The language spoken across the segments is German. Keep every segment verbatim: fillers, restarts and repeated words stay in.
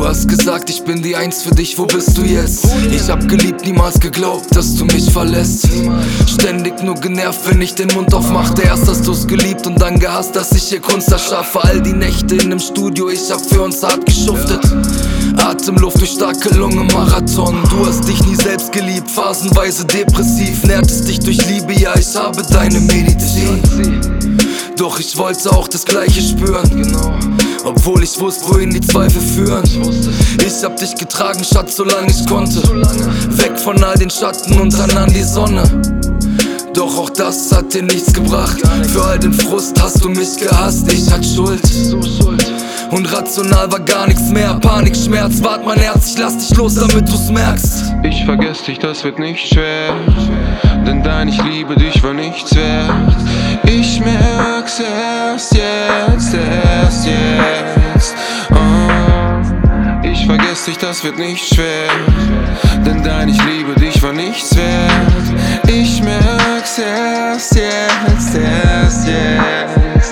Du hast gesagt, ich bin die Eins für dich, wo bist du jetzt? Ich hab geliebt, niemals geglaubt, dass du mich verlässt. Ständig nur genervt, wenn ich den Mund aufmachte. Erst hast du's geliebt und dann gehasst, dass ich hier Kunst erschaffe. All die Nächte in dem Studio, ich hab für uns hart geschuftet. Atemluft durch starke Lunge, Marathon. Du hast dich nie selbst geliebt, phasenweise depressiv. Nährtest dich durch Liebe, ja, ich habe deine Medizin. Doch ich wollte auch das Gleiche spüren, obwohl ich wusste, wohin die Zweifel führen. Ich hab dich getragen, Schatz, solange ich konnte. Weg von all den Schatten und dann an die Sonne. Doch auch das hat dir nichts gebracht. Für all den Frust hast du mich gehasst. Ich hatte Schuld und rational war gar nichts mehr. Panik, Schmerz, wart mein Herz, ich lass dich los, damit du's merkst. Ich vergess dich, das wird nicht schwer, denn dein Ich liebe dich war nichts wert. Ich merk's erst jetzt, erst jetzt. Oh. Ich vergess dich, das wird nicht schwer, denn dein Ich liebe dich war nichts wert. Ich merk's erst jetzt, erst jetzt.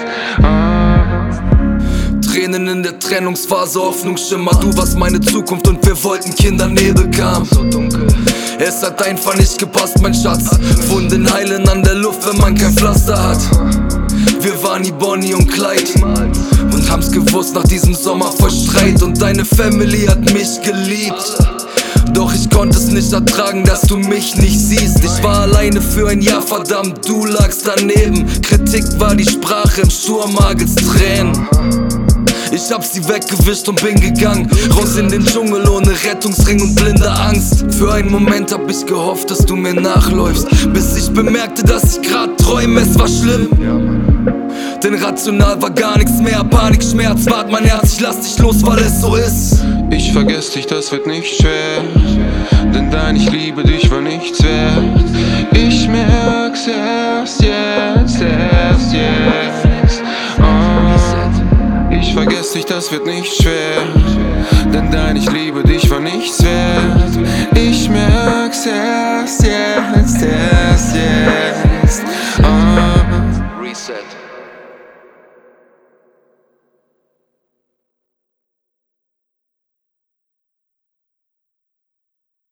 Oh. Tränen in der Trennungsphase, Hoffnungsschimmer. Du warst meine Zukunft und wir wollten Kinder, Nebel kam. Es hat einfach nicht gepasst, mein Schatz. Wunden heilen an der Luft, wenn man kein Pflaster hat. Wir waren nie Bonnie und Clyde und haben's gewusst nach diesem Sommer voll Streit. Und deine Family hat mich geliebt, doch ich konnte es nicht ertragen, dass du mich nicht siehst. Ich war alleine für ein Jahr, verdammt, du lagst daneben. Kritik war die Sprache im Schurmagels Tränen. Ich hab sie weggewischt und bin gegangen, raus in den Dschungel ohne Rettungsring und blinde Angst. Für einen Moment hab ich gehofft, dass du mir nachläufst, bis ich bemerkte, dass ich grad träume, es war schlimm. Denn rational war gar nichts mehr, Panik, Schmerz, wart mein Herz, ich lass dich los, weil es so ist. Ich vergess dich, das wird nicht schwer, denn dein Ich liebe dich war nichts wert. Ich merk's erst jetzt, erst jetzt. Oh. Ich vergess dich, das wird nicht schwer, denn dein Ich liebe dich war nichts wert.